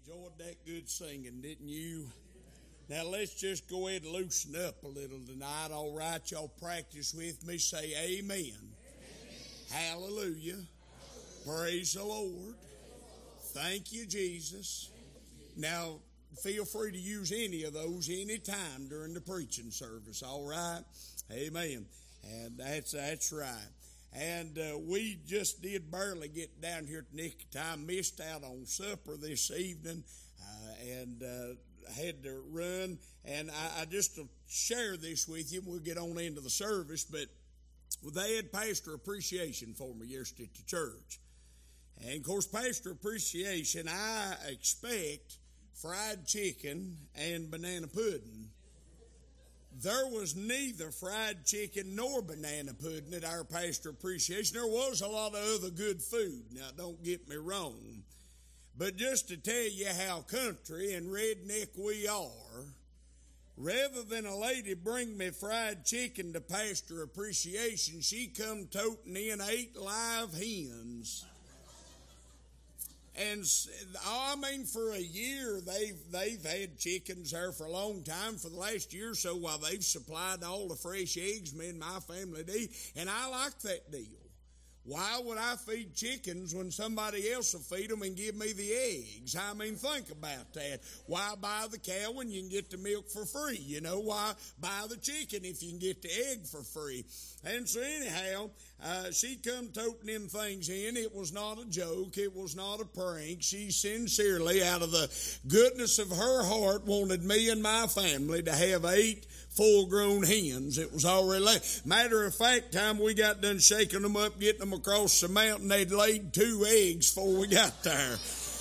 Enjoyed that good singing, didn't you? Now let's just go ahead and loosen up a little tonight. All right, y'all practice with me. Say amen. Amen. Hallelujah. Praise the Lord. Thank you, Jesus. Now, feel free to use any of those any time during the preaching service. All right? Amen. And that's right. And we just did barely get down here at the nick of time. Missed out on supper this evening and had to run. And I just to share this with you, we'll get on into the service. But they had pastor appreciation for me yesterday at the church. And, of course, pastor appreciation, I expect fried chicken and banana pudding. There was neither fried chicken nor banana pudding at our pastor appreciation. There was a lot of other good food. Now, don't get me wrong. But just to tell you how country and redneck we are, rather than a lady bring me fried chicken to pastor appreciation, she come toting in 8 live hens. And I mean, for a year, they've had chickens there for a long time. For the last year or so, while they've supplied all the fresh eggs me and my family eat, and I like that deal. Why would I feed chickens when somebody else will feed them and give me the eggs? I mean, think about that. Why buy the cow when you can get the milk for free? You know, why buy the chicken if you can get the egg for free? And so anyhow, she come toting them things in. It was not a joke. It was not a prank. She sincerely, out of the goodness of her heart, wanted me and my family to have 8 full-grown hens. It was already late. Matter of fact, time we got done shaking them up, getting them across the mountain, they'd laid 2 eggs before we got there.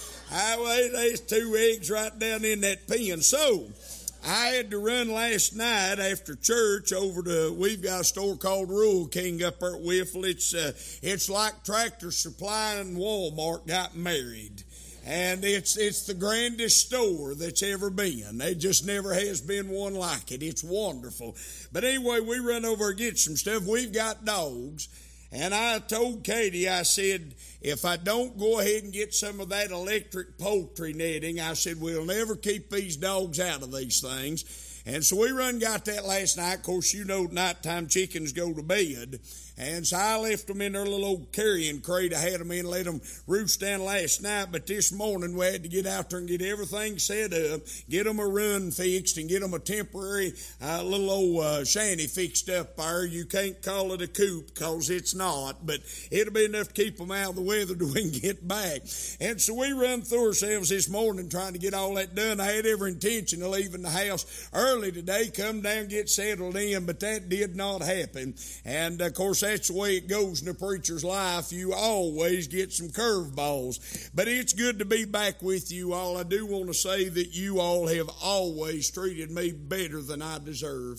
There's 2 eggs right down in that pen. So, I had to run last night after church over to, we've got a store called Rural King up there at Whiffle. It's like Tractor Supply and Walmart got married. And it's the grandest store that's ever been. There just never has been one like it. It's wonderful. But anyway, we run over and get some stuff. We've got dogs. And I told Katie, I said, if I don't go ahead and get some of that electric poultry netting, I said, we'll never keep these dogs out of these things. And so we run got that last night. Of course, you know nighttime chickens go to bed. And so I left them in their little old carrying crate. I had them in, let them roost down last night. But this morning we had to get out there and get everything set up, get them a run fixed, and get them a temporary little old shanty fixed up there. You can't call it a coop because it's not, but it'll be enough to keep them out of the weather till we can get back. And so we run through ourselves this morning trying to get all that done. I had every intention of leaving the house early today, come down, get settled in, but that did not happen. And, of course, that's the way it goes in a preacher's life. You always get some curveballs. But it's good to be back with you all. I do want to say that you all have always treated me better than I deserve.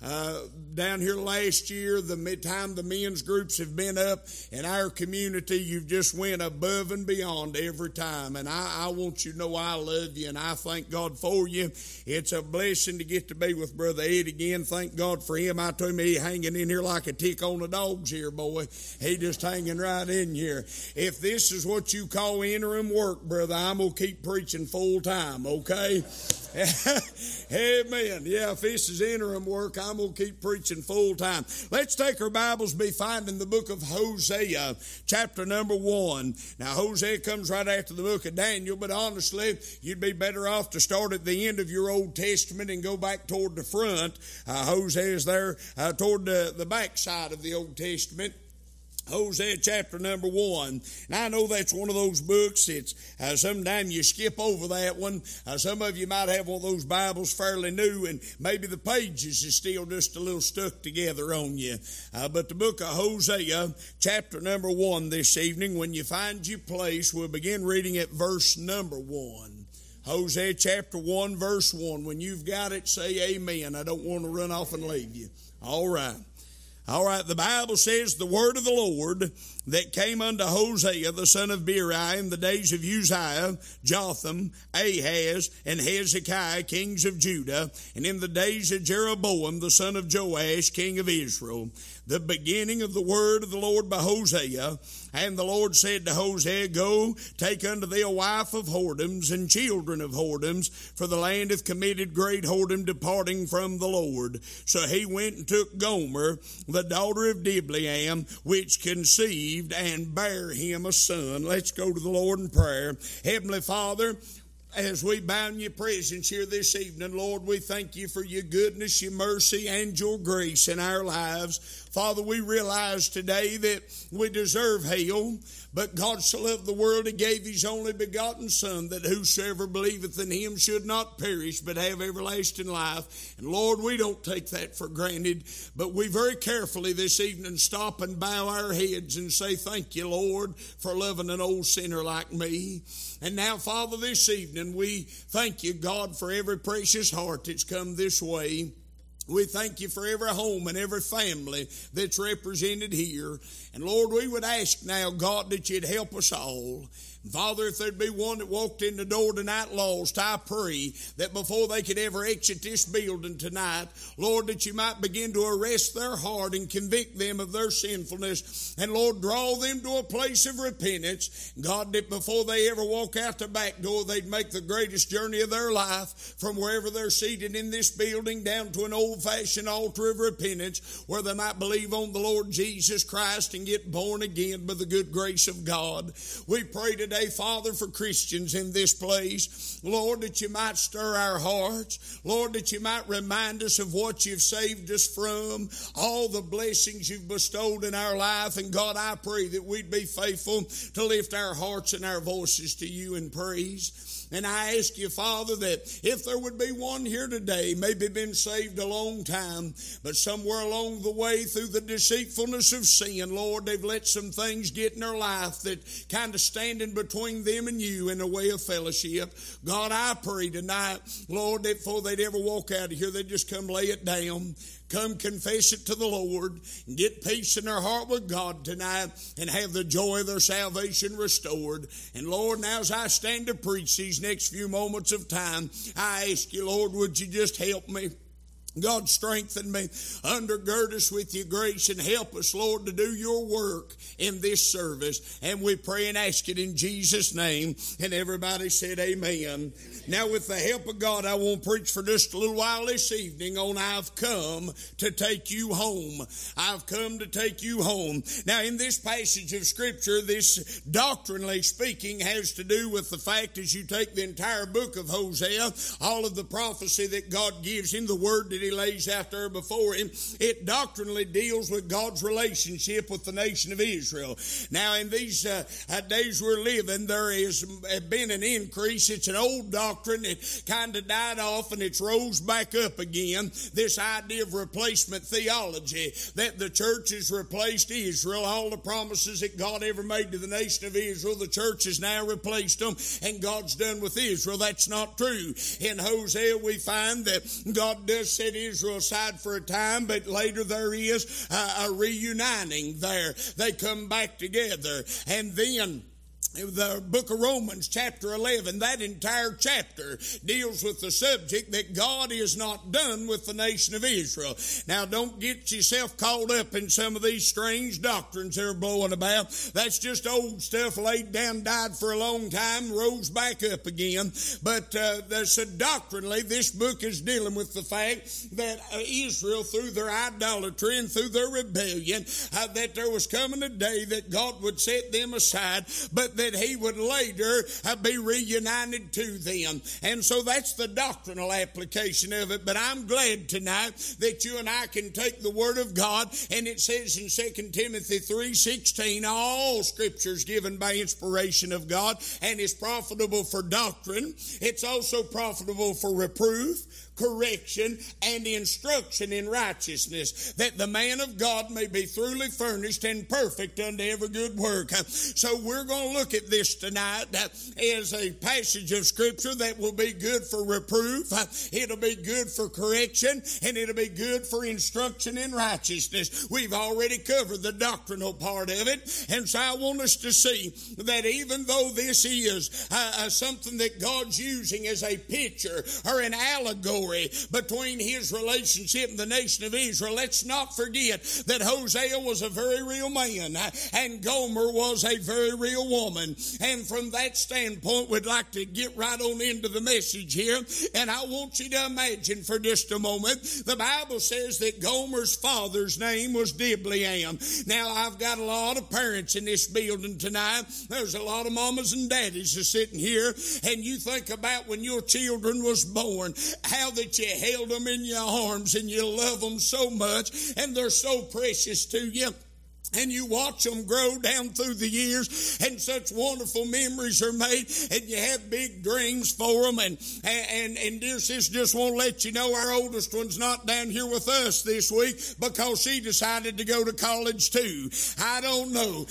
Down here last year, the time the men's groups have been up in our community, you've just went above and beyond every time. And I want you to know I love you and I thank God for you. It's a blessing to get to be with Brother Ed again. Thank God for him. I told him he hanging in here like a tick on the dogs here, boy. He just hanging right in here. If this is what you call interim work, brother, I'm going to keep preaching full time, okay? Amen. Yeah, if this is interim work, I'm going to keep preaching full time. Let's take our Bibles, be finding the book of Hosea, chapter number 1. Now, Hosea comes right after the book of Daniel, but honestly, you'd be better off to start at the end of your Old Testament and go back toward the front. Hosea is there toward the back side of the Old Testament. Hosea chapter number 1. Now I know that's one of those books. It's sometimes you skip over that one. Some of you might have one of those Bibles fairly new and maybe the pages is still just a little stuck together on you. But the book of Hosea chapter number 1 this evening, when you find your place, we'll begin reading at verse number 1. Hosea chapter 1 verse 1. When you've got it, say amen. I don't want to run off and leave you. All right. All right, the Bible says the word of the Lord that came unto Hosea, the son of Beeri, in the days of Uzziah, Jotham, Ahaz, and Hezekiah, kings of Judah, and in the days of Jeroboam, the son of Joash, king of Israel. The beginning of the word of the Lord by Hosea. And the Lord said to Hosea, Go, take unto thee a wife of whoredoms and children of whoredoms, for the land hath committed great whoredom, departing from the Lord. So he went and took Gomer, the daughter of Diblaim, which conceived and bare him a son. Let's go to the Lord in prayer. Heavenly Father, as we bow in your presence here this evening, Lord, we thank you for your goodness, your mercy, and your grace in our lives. Father, we realize today that we deserve hell, but God so loved the world, he gave his only begotten Son, that whosoever believeth in him should not perish, but have everlasting life. And Lord, we don't take that for granted, but we very carefully this evening stop and bow our heads and say, thank you, Lord, for loving an old sinner like me. And now, Father, this evening, we thank you, God, for every precious heart that's come this way. We thank you for every home and every family that's represented here. And Lord, we would ask now, God, that you'd help us all. Father, if there'd be one that walked in the door tonight lost, I pray that before they could ever exit this building tonight, Lord, that you might begin to arrest their heart and convict them of their sinfulness. And Lord, draw them to a place of repentance. God, that before they ever walk out the back door, they'd make the greatest journey of their life from wherever they're seated in this building down to an old-fashioned altar of repentance where they might believe on the Lord Jesus Christ and get born again by the good grace of God. We pray today, Father, for Christians in this place, Lord, that you might stir our hearts, Lord, that you might remind us of what you've saved us from, all the blessings you've bestowed in our life, and God, I pray that we'd be faithful to lift our hearts and our voices to you in praise. And I ask you, Father, that if there would be one here today, maybe been saved a long time, but somewhere along the way through the deceitfulness of sin, Lord, they've let some things get in their life that kind of standing between them and you in a way of fellowship. God, I pray tonight, Lord, that before they'd ever walk out of here, they'd just come lay it down. Come confess it to the Lord and get peace in their heart with God tonight and have the joy of their salvation restored. And Lord, now as I stand to preach these next few moments of time, I ask you, Lord, would you just help me? God, strengthen me, undergird us with your grace, and help us, Lord, to do your work in this service. And we pray and ask it in Jesus' name. And everybody said amen. Now, with the help of God, I won't preach for just a little while this evening on I've come to take you home. I've come to take you home. Now, in this passage of Scripture, this doctrinally speaking has to do with the fact as you take the entire book of Hosea, all of the prophecy that God gives him, the word that he lays out there before him, it doctrinally deals with God's relationship with the nation of Israel. Now, in these days we're living, there has been an increase. It's an old doctrine. It kind of died off and it's rose back up again. This idea of replacement theology, that the church has replaced Israel. All the promises that God ever made to the nation of Israel, the church has now replaced them, and God's done with Israel. That's not true. In Hosea, we find that God does set Israel aside for a time, but later there is a reuniting there. They come back together. And then the book of Romans, chapter 11, that entire chapter deals with the subject that God is not done with the nation of Israel. Now, don't get yourself caught up in some of these strange doctrines they're blowing about. That's just old stuff laid down, died for a long time, rose back up again. But so doctrinally, this book is dealing with the fact that Israel, through their idolatry and through their rebellion, that there was coming a day that God would set them aside, but that he would later be reunited to them. And so that's the doctrinal application of it. But I'm glad tonight that you and I can take the Word of God, and it says in 2 Timothy 3:16, all Scripture is given by inspiration of God and is profitable for doctrine. It's also profitable for reproof, correction, and instruction in righteousness, that the man of God may be thoroughly furnished and perfect unto every good work. So we're going to look at this tonight as a passage of Scripture that will be good for reproof, it'll be good for correction, and it'll be good for instruction in righteousness. We've already covered the doctrinal part of it, and so I want us to see that even though this is something that God's using as a picture or an allegory between his relationship and the nation of Israel, let's not forget that Hosea was a very real man and Gomer was a very real woman. And from that standpoint, we'd like to get right on into the message here. And I want you to imagine for just a moment, the Bible says that Gomer's father's name was Diblaim. Now, I've got a lot of parents in this building tonight. There's a lot of mamas and daddies are sitting here, and you think about when your children was born, how that you held them in your arms and you love them so much, and they're so precious to you. And you watch them grow down through the years, and such wonderful memories are made, and you have big dreams for them. And dear sister, just want to let you know our oldest one's not down here with us this week because she decided to go to college too. I don't know.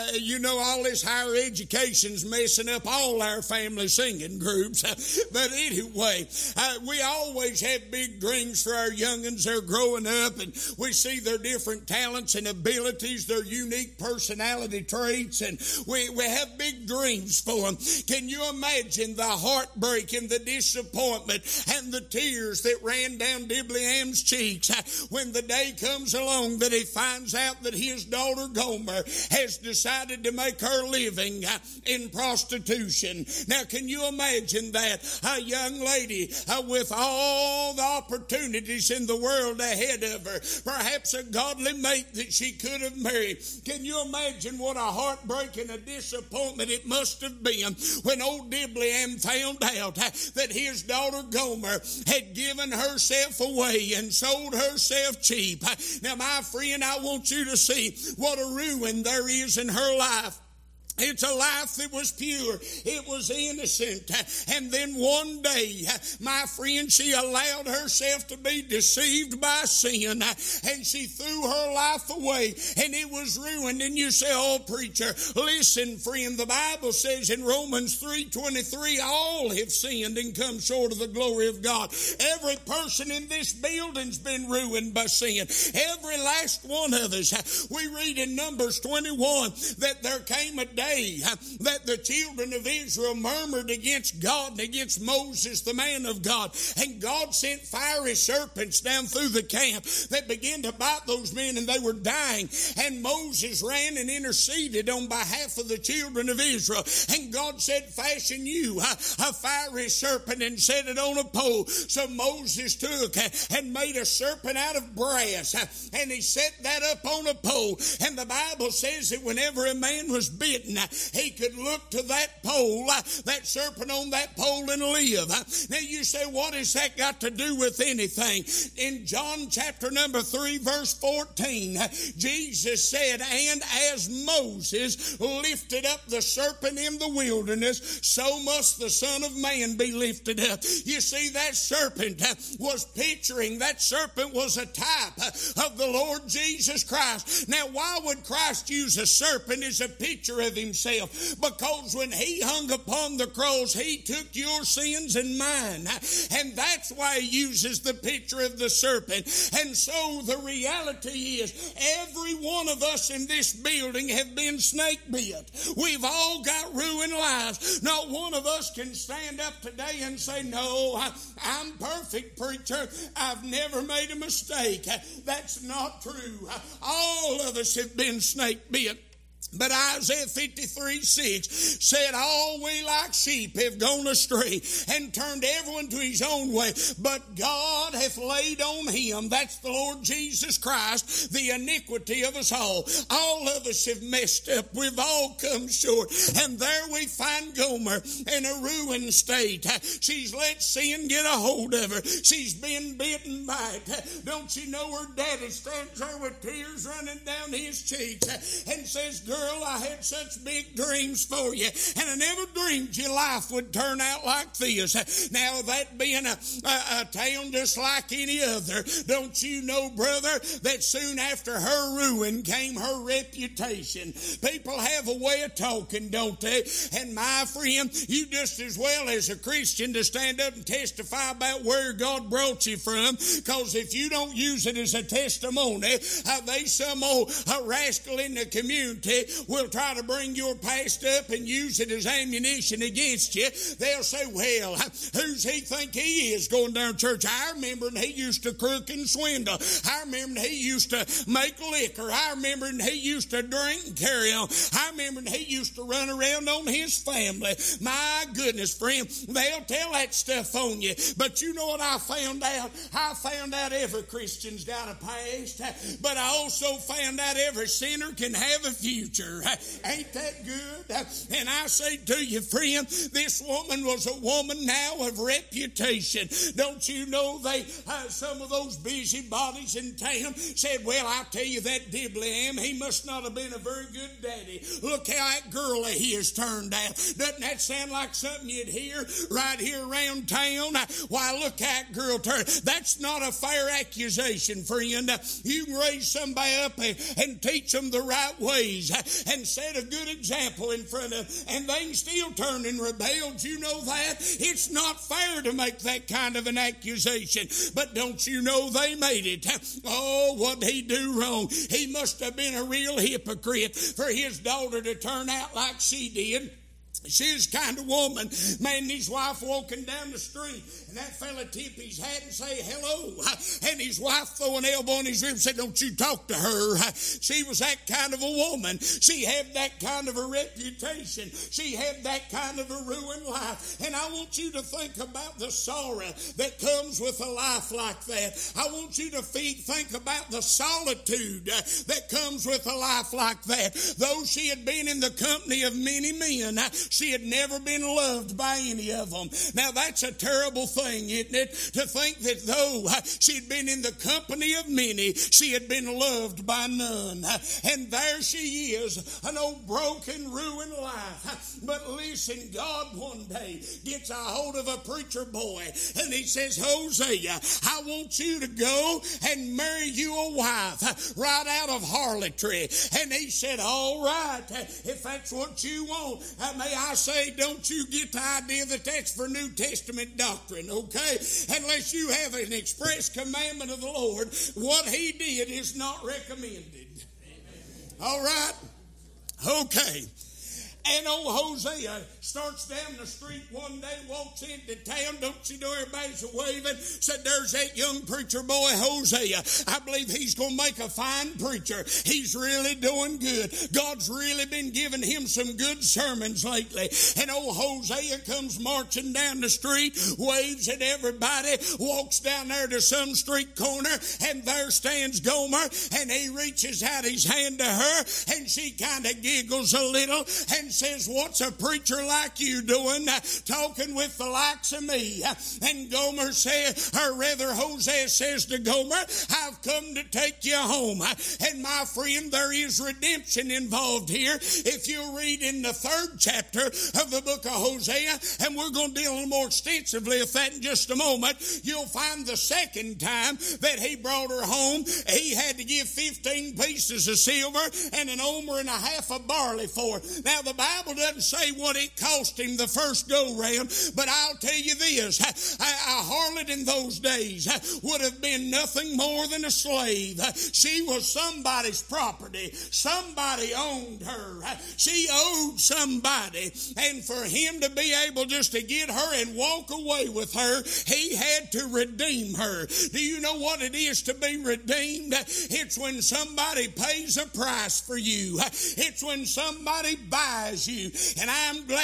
All this higher education's messing up all our family singing groups. But anyway, we always have big dreams for our young'uns. They're growing up, and we see their different talents and abilities, their unique personality traits, and we have big dreams for them. Can you imagine the heartbreak and the disappointment and the tears that ran down Diblaim's cheeks when the day comes along that he finds out that his daughter Gomer has decided to make her living in prostitution? Now, can you imagine that? A young lady with all the opportunities in the world ahead of her, perhaps a godly mate that she could have married. Can you imagine what a heartbreak and a disappointment it must have been when old Diblaim found out that his daughter Gomer had given herself away and sold herself cheap? Now, my friend, I want you to see what a ruin there is in her life. It's a life that was pure. It was innocent. And then one day, my friend, she allowed herself to be deceived by sin. And she threw her life away. And it was ruined. And you say, oh, preacher, listen, friend, the Bible says in Romans 3:23, all have sinned and come short of the glory of God. Every person in this building's been ruined by sin. Every last one of us. We read in Numbers 21 that there came a day that the children of Israel murmured against God and against Moses, the man of God. And God sent fiery serpents down through the camp that began to bite those men, and they were dying. And Moses ran and interceded on behalf of the children of Israel. And God said, fashion you a fiery serpent and set it on a pole. So Moses took and made a serpent out of brass, and he set that up on a pole. And the Bible says that whenever a man was bitten, he could look to that pole, that serpent on that pole, and live. Now you say, what has that got to do with anything? In John chapter number 3, verse 14, Jesus said, and as Moses lifted up the serpent in the wilderness, so must the Son of Man be lifted up. You see, that serpent was picturing, that serpent was a type of the Lord Jesus Christ. Now, why would Christ use a serpent as a picture of himself? Because when he hung upon the cross, he took your sins and mine. And that's why he uses the picture of the serpent. And so the reality is, every one of us in this building have been snake bit. We've all got ruined lives. Not one of us can stand up today and say, no, I'm perfect, preacher. I've never made a mistake. That's not true. All of us have been snake bit. But Isaiah 53:6 said, all we like sheep have gone astray and turned everyone to his own way. But God hath laid on him, that's the Lord Jesus Christ, the iniquity of us all. All of us have messed up. We've all come short. And there we find Gomer in a ruined state. She's let sin get a hold of her. She's been bitten by it. Don't you know her daddy stands there with tears running down his cheeks and says, girl, girl, I had such big dreams for you, and I never dreamed your life would turn out like this. Now, that being a town just like any other, don't you know, brother, that soon after her ruin came her reputation. People have a way of talking, don't they? And my friend, you just as well as a Christian to stand up and testify about where God brought you from, because if you don't use it as a testimony, they some old rascal in the community will try to bring your past up and use it as ammunition against you. They'll say, well, who's he think he is going down to church? I remember he used to crook and swindle. I remember he used to make liquor. I remember he used to drink and carry on. I remember he used to run around on his family. My goodness, friend, they'll tell that stuff on you. But you know what I found out? I found out every Christian's got a past, but I also found out every sinner can have a future. Ain't that good? And I say to you, friend, this woman was a woman now of reputation. Don't you know some of those busybodies in town said, well, I tell you, that Dibble-am, he must not have been a very good daddy. Look how that girl of his turned out. Doesn't that sound like something you'd hear right here around town? Why, look how that girl turned. That's not a fair accusation, friend. You can raise somebody up and teach them the right ways and set a good example in front of them, and they can still turn and rebel. Do you know that? It's not fair to make that kind of an accusation. But don't you know they made it? Oh, what did he do wrong? He must have been a real hypocrite for his daughter to turn out like she did. She's the kind of woman, man, and his wife walking down the street, and that fella tip his hat and say hello, and his wife throw an elbow on his rib and say, don't you talk to her. She was that kind of a woman. She had that kind of a reputation. She had that kind of a ruined life. And I want you to think about the sorrow that comes with a life like that. I want you to think about the solitude that comes with a life like that. Though she had been in the company of many men, she had never been loved by any of them. Now, that's a terrible thing, isn't it? To think that though she'd been in the company of many, she had been loved by none. And there she is, an old broken, ruined life. But listen, God one day gets a hold of a preacher boy, and he says, Hosea, I want you to go and marry you a wife right out of harlotry. And he said, all right, if that's what you want. May I say, don't you get the idea that that's for New Testament doctrine, okay? Unless you have an express commandment of the Lord, what he did is not recommended. All right? Okay. And old Hosea starts down the street one day, walks into town. Don't you know everybody's waving? Said, there's that young preacher boy, Hosea. I believe he's going to make a fine preacher. He's really doing good. God's really been giving him some good sermons lately. And old Hosea comes marching down the street, waves at everybody, walks down there to some street corner, and there stands Gomer, and he reaches out his hand to her, and she kind of giggles a little and says, what's a preacher like you doing talking with the likes of me? And Gomer said, or rather Hosea says to Gomer, I've come to take you home. And my friend, there is redemption involved here. If you read in the 3rd chapter of the book of Hosea, and we're going to deal a little more extensively with that in just a moment, you'll find the second time that he brought her home, he had to give 15 pieces of silver and an omer and a half of barley for her. Now, the Bible doesn't say what it cost him the first go-round, but I'll tell you this, a harlot in those days would have been nothing more than a slave. She was somebody's property. Somebody owned her. She owed somebody, and for him to be able just to get her and walk away with her, he had to redeem her. Do you know what it is to be redeemed? It's when somebody pays a price for you. It's when somebody buys you. And I'm glad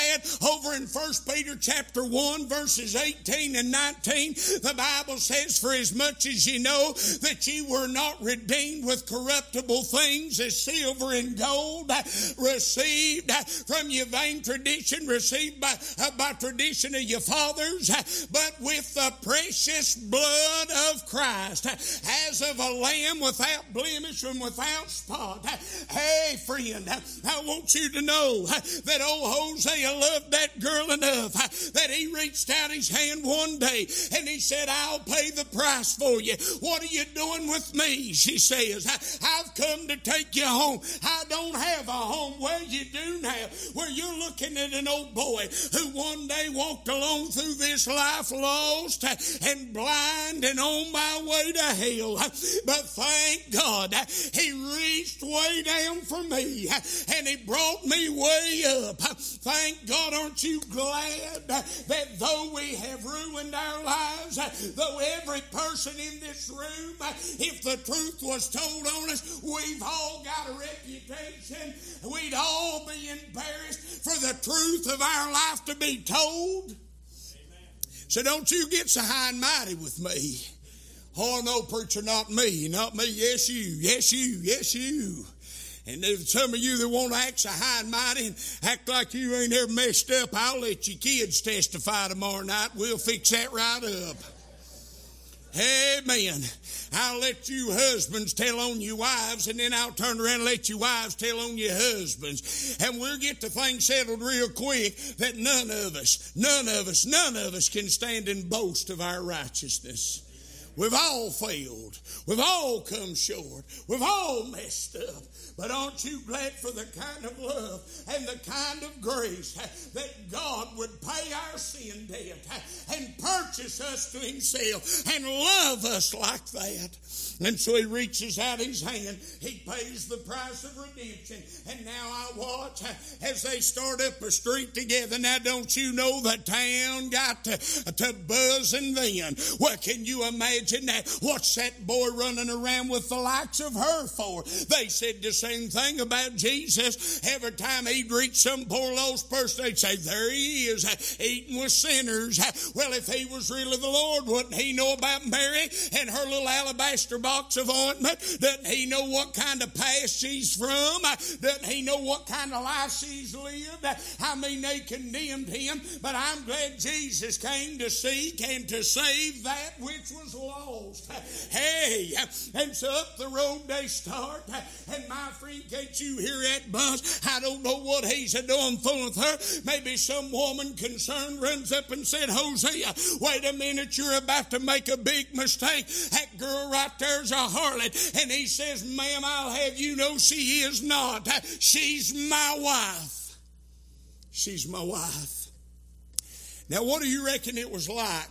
that, over in 1 Peter chapter 1, verses 18 and 19, the Bible says, for as much as ye know that ye were not redeemed with corruptible things as silver and gold, received from your vain tradition, received by tradition of your fathers, but with the precious blood of Christ, as of a lamb without blemish and without spot. Hey, friend, I want you to know that old Hosea loved that girl enough that he reached out his hand one day and he said, I'll pay the price for you. What are you doing with me? She says, I've come to take you home. I don't have a home. Well, you do now. Where you're looking at an old boy who one day walked along through this life lost and blind and on my way to hell. But thank God, he reached way down for me and he brought me way up. Thank God, aren't you glad that though we have ruined our lives, though every person in this room, if the truth was told on us, we've all got a reputation, we'd all be embarrassed for the truth of our life to be told. Amen. So don't you get so high and mighty with me. Oh, no, preacher, not me. Not me. Yes, you. Yes, you. Yes, you. And there's some of you that want to act so high and mighty and act like you ain't ever messed up, I'll let your kids testify tomorrow night. We'll fix that right up. Amen. I'll let you husbands tell on your wives, and then I'll turn around and let you wives tell on your husbands. And we'll get the thing settled real quick that none of us can stand and boast of our righteousness. We've all failed. We've all come short. We've all messed up. But aren't you glad for the kind of love and the kind of grace that God would pay our sin debt and purchase us to himself and love us like that? And so he reaches out his hand. He pays the price of redemption. And now I watch as they start up a street together. Now don't you know the town got to buzzing then? Well, can you imagine that? What's that boy running around with the likes of her for? They said the same thing about Jesus. Every time he'd reach some poor lost person, they'd say, there he is, eating with sinners. Well, if he was really the Lord, wouldn't he know about Mary and her little alabaster box of ointment? Doesn't he know what kind of past she's from? Doesn't he know what kind of life she's lived? I mean, they condemned him, but I'm glad Jesus came to seek and to save that which was lost. Hey, and so up the road they start, and my friend, can't you hear that buzz? I don't know what he's doing fooling with her. Maybe some woman concerned runs up and said, Hosea, wait a minute, you're about to make a big mistake. That girl right there's a harlot. And he says, ma'am, I'll have you know she is not. She's my wife. She's my wife. Now, what do you reckon it was like?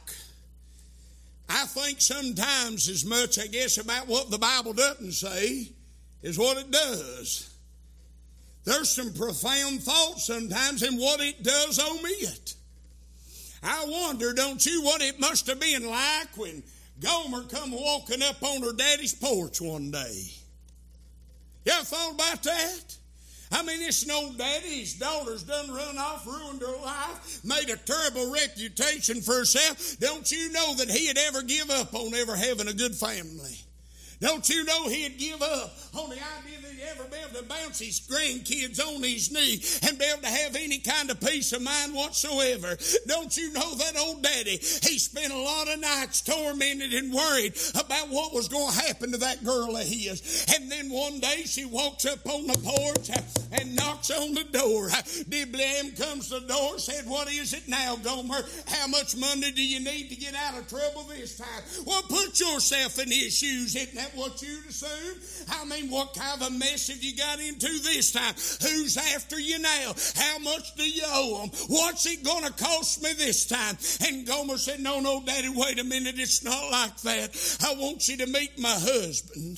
I think sometimes as much, I guess, about what the Bible doesn't say is what it does. There's some profound thoughts sometimes in what it does omit. I wonder, don't you, what it must have been like when Gomer come walking up on her daddy's porch one day. You ever thought about that? I mean, this old daddy, his daughter's done run off, ruined her life, made a terrible reputation for herself. Don't you know that he'd ever give up on ever having a good family? Don't you know he'd give up on the idea that he'd ever be able to bounce his grandkids on his knee and be able to have any kind of peace of mind whatsoever? Don't you know that old daddy, he spent a lot of nights tormented and worried about what was going to happen to that girl of his. And then one day she walks up on the porch and knocks on the door. Diblam comes to the door, said, what is it now, Gomer? How much money do you need to get out of trouble this time? Well, put yourself in his shoes. Isn't that what you'd assume? I mean, what kind of a mess have you got into this time? Who's after you now? How much do you owe them? What's it going to cost me this time? And Gomer said, no, Daddy, wait a minute. It's not like that. I want you to meet my husband.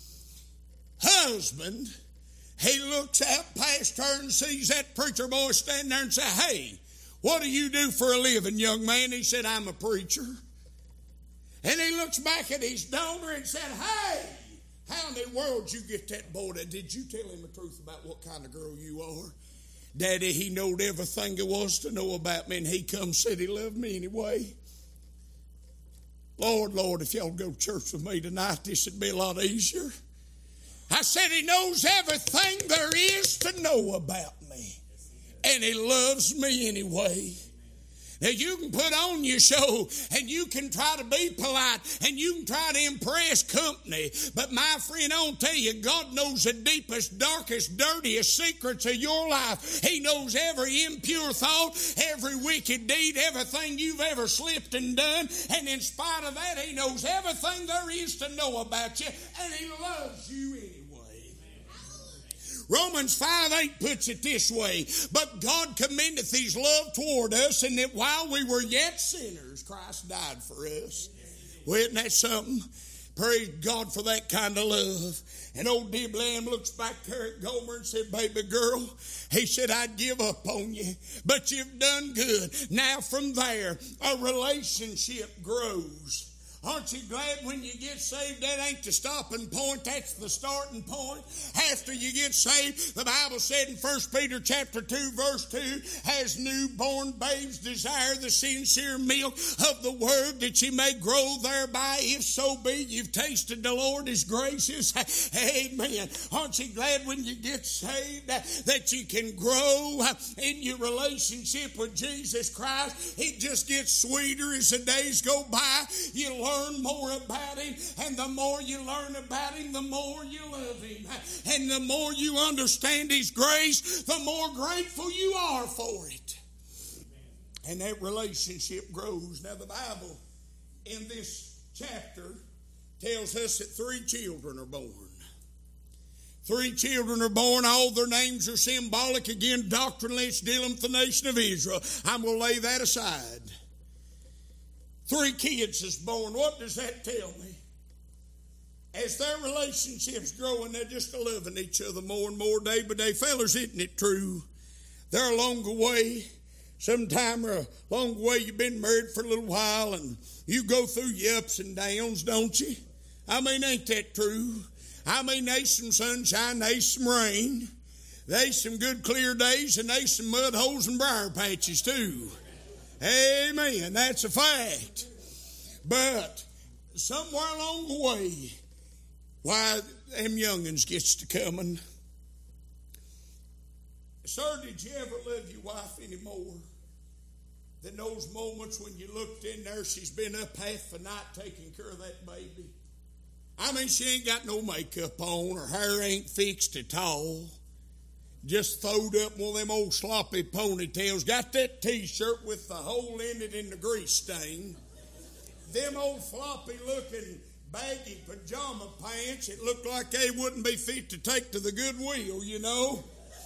Husband? He looks out past her and sees that preacher boy standing there and says, hey, what do you do for a living, young man? He said, I'm a preacher. And he looks back at his daughter and said, hey, how in the world did you get that boy? Did you tell him the truth about what kind of girl you are? Daddy, he knowed everything there was to know about me, and he come said he loved me anyway. Lord, if y'all go to church with me tonight, this would be a lot easier. I said he knows everything there is to know about me, and he loves me anyway. Now, you can put on your show, and you can try to be polite, and you can try to impress company. But my friend, I'll tell you, God knows the deepest, darkest, dirtiest secrets of your life. He knows every impure thought, every wicked deed, everything you've ever slipped and done. And in spite of that, he knows everything there is to know about you, and he loves you anyway. Romans 5:8 puts it this way, but God commendeth his love toward us, and that while we were yet sinners, Christ died for us. Well, isn't that something? Praise God for that kind of love. And old Dib Lamb looks back there at Gomer and said, baby girl, he said, I'd give up on you, but you've done good. Now from there, a relationship grows. Aren't you glad when you get saved? That ain't the stopping point. That's the starting point. After you get saved, the Bible said in 1 Peter chapter 2, verse 2, as newborn babes desire the sincere milk of the word, that you may grow thereby, if so be you've tasted the Lord is gracious. Amen. Aren't you glad when you get saved that you can grow in your relationship with Jesus Christ? It just gets sweeter as the days go by. You learn more about him, and the more you learn about him, the more you love him, and the more you understand his grace, the more grateful you are for it. And that relationship grows. Now the Bible in this chapter tells us that 3 children are born. 3 children are born. All their names are symbolic. Again, doctrinally, it's dealing with the nation of Israel. I'm going to lay that aside. 3 kids is born. What does that tell me? As their relationships growing, they're just loving each other more and more day by day. Fellas, isn't it true? They're along the way. Sometime or along the way, you've been married for a little while, and you go through your ups and downs, don't you? I mean, ain't that true? I mean, there's some sunshine, there's some rain. There's some good clear days, and there's some mud holes and briar patches too. Amen. That's a fact. But somewhere along the way, why them young'uns gets to coming. Sir, did you ever love your wife anymore than those moments when you looked in there, she's been up half the night taking care of that baby? I mean, she ain't got no makeup on, her hair ain't fixed at all. Just throwed up one of them old sloppy ponytails. Got that T-shirt with the hole in it and the grease stain. Them old floppy looking baggy pajama pants. It looked like they wouldn't be fit to take to the Goodwill, you know.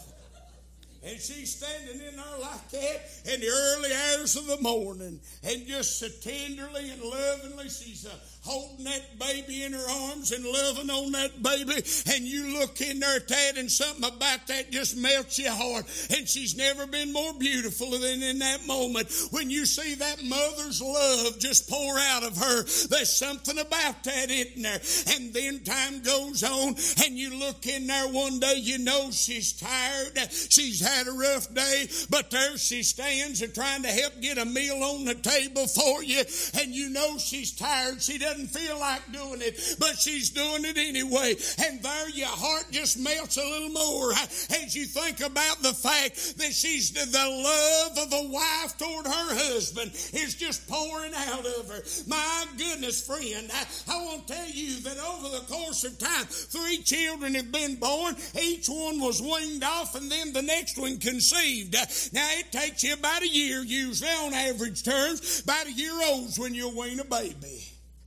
And she's standing in there like that in the early hours of the morning. And just so tenderly and lovingly, she's holding that baby in her arms and loving on that baby. And you look in there at that, and something about that just melts your heart. And she's never been more beautiful than in that moment. When you see that mother's love just pour out of her, there's something about that, isn't there? And then time goes on, and you look in there one day, you know she's tired. She's had a rough day, but there she stands and trying to help get a meal on the table for you. And you know she's tired. She doesn't feel like doing it, but she's doing it anyway. And there your heart just melts a little more as you think about the fact that she's the love of a wife toward her husband is just pouring out of her. My goodness, friend, I want to tell you that over the course of time, 3 children have been born. Each one was weaned off, and then the next one conceived. Now, it takes you about a year, usually on average terms, about a year old when you wean a baby.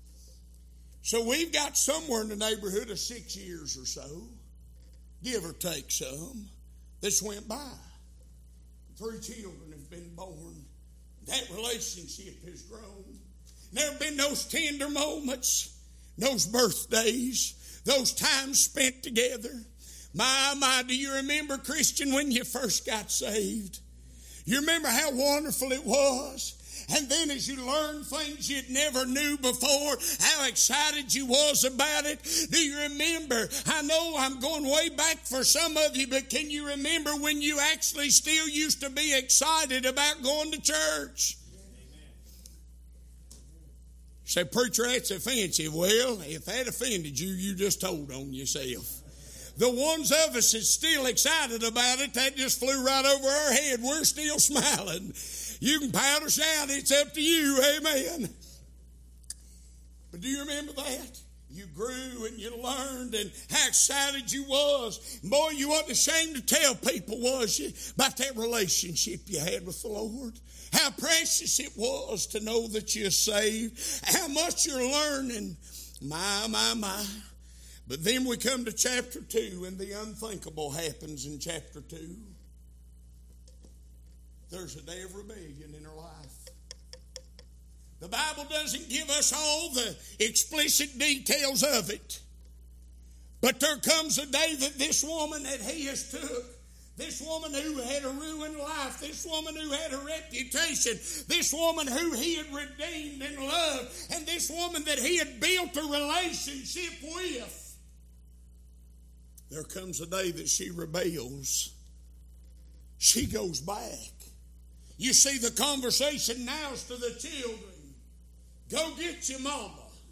So we've got somewhere in the neighborhood of 6 years or so, give or take some, that's went by. 3 children have been born. That relationship has grown. There have been those tender moments, those birthdays, those times spent together. My, do you remember, Christian, when you first got saved? You remember how wonderful it was? And then as you learn things you'd never knew before, how excited you was about it. Do you remember? I know I'm going way back for some of you, but can you remember when you actually still used to be excited about going to church? Say, preacher, that's offensive. Well, if that offended you, you just told on yourself. The ones of us that's still excited about it, that just flew right over our head. We're still smiling. You can pout or shout. It's up to you. Amen. But do you remember that? You grew and you learned and how excited you was. Boy, you wasn't ashamed to tell people, was you, about that relationship you had with the Lord. How precious it was to know that you're saved. How much you're learning. My. But then we come to chapter 2 and the unthinkable happens in chapter 2. There's a day of rebellion in her life. The Bible doesn't give us all the explicit details of it. But there comes a day that this woman that he has took, this woman who had a ruined life, this woman who had a reputation, this woman who he had redeemed and loved, and this woman that he had built a relationship with, there comes a day that she rebels. She goes back. You see, the conversation now is to the children. Go get your mama.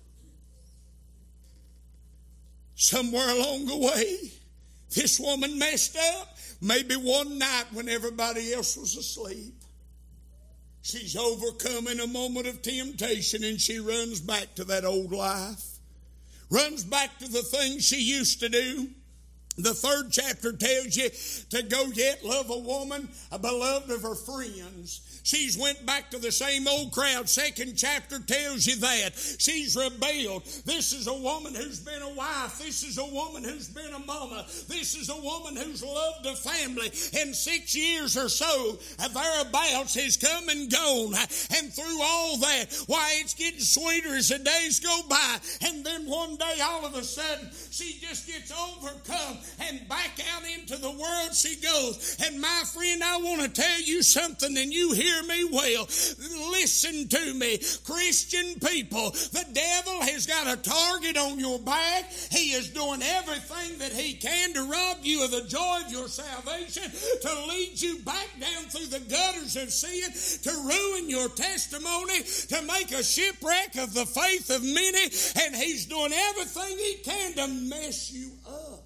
Somewhere along the way, this woman messed up. Maybe one night when everybody else was asleep. She's overcome in a moment of temptation and she runs back to that old life. Runs back to the things she used to do. The 3rd chapter tells you to go yet love a woman, a beloved of her friends. She's went back to the same old crowd. 2nd chapter tells you that. She's rebelled. This is a woman who's been a wife. This is a woman who's been a mama. This is a woman who's loved a family. And 6 years or so, thereabouts, has come and gone. And through all that, why, it's getting sweeter as the days go by. And then one day, all of a sudden, she just gets overcome. And back out into the world she goes. And my friend, I want to tell you something, and you hear me well. Listen to me. Christian people, the devil has got a target on your back. He is doing everything that he can to rob you of the joy of your salvation, to lead you back down through the gutters of sin, to ruin your testimony, to make a shipwreck of the faith of many. And he's doing everything he can to mess you up.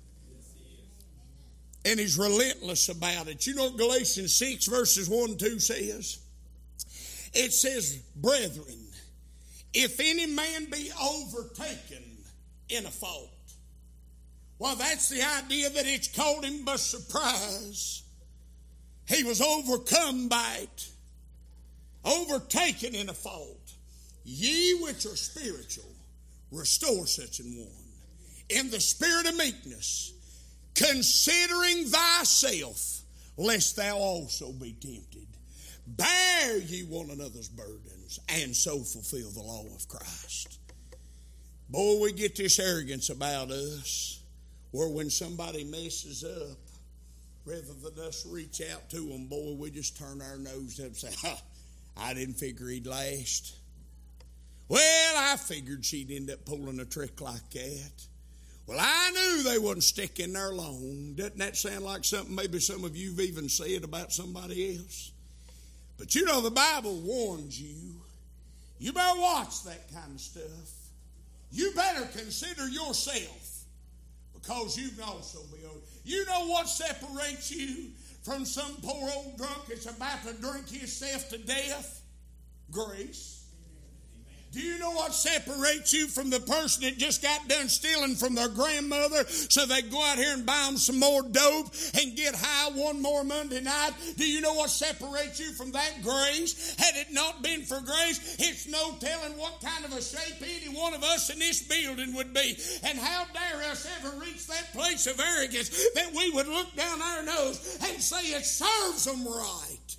And he's relentless about it. You know what Galatians 6 verses 1 and 2 says? It says, brethren, if any man be overtaken in a fault. Well, that's the idea that it's caught him by surprise. He was overcome by it. Overtaken in a fault. Ye which are spiritual, restore such an one in the spirit of meekness, considering thyself, lest thou also be tempted. Bear ye one another's burdens, and so fulfill the law of Christ. Boy, we get this arrogance about us, where when somebody messes up, rather than us reach out to them, boy, we just turn our nose up and say, I didn't figure he'd last. Well, I figured she'd end up pulling a trick like that. Well, I knew they wouldn't stick in there long. Doesn't that sound like something maybe some of you've even said about somebody else? But you know the Bible warns you. You better watch that kind of stuff. You better consider yourself, because you can also be old. You know what separates you from some poor old drunk that's about to drink himself to death? Grace. Do you know what separates you from the person that just got done stealing from their grandmother so they go out here and buy them some more dope and get high one more Monday night? Do you know what separates you from that? Grace. Had it not been for grace, it's no telling what kind of a shape any one of us in this building would be. And how dare us ever reach that place of arrogance that we would look down our nose and say it serves them right.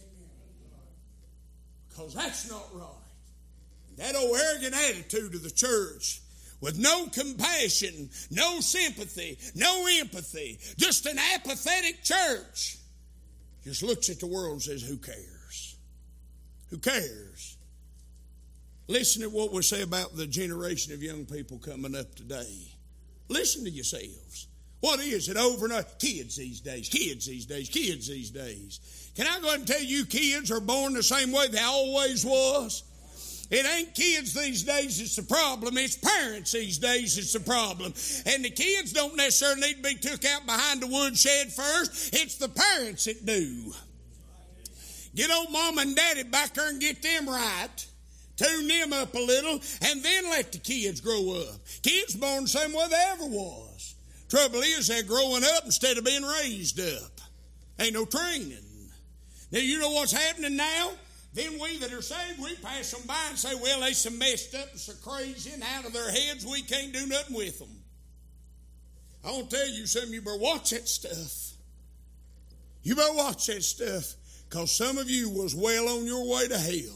Because that's not right. That old arrogant attitude of the church with no compassion, no sympathy, no empathy, just an apathetic church, just looks at the world and says, who cares? Who cares? Listen to what we say about the generation of young people coming up today. Listen to yourselves. What is it over and over? Kids these days, kids these days, kids these days. Can I go ahead and tell you, kids are born the same way they always was? It ain't kids these days that's the problem. It's parents these days that's the problem. And the kids don't necessarily need to be took out behind the woodshed first. It's the parents that do. Get old mom and daddy back there and get them right. Tune them up a little, and then let the kids grow up. Kids born the same way they ever was. Trouble is, they're growing up instead of being raised up. Ain't no training. Now, you know what's happening now? Then we that are saved, we pass them by and say, well, they so messed up and so crazy and out of their heads, we can't do nothing with them. I want to tell you something, you better watch that stuff. You better watch that stuff, because some of you was well on your way to hell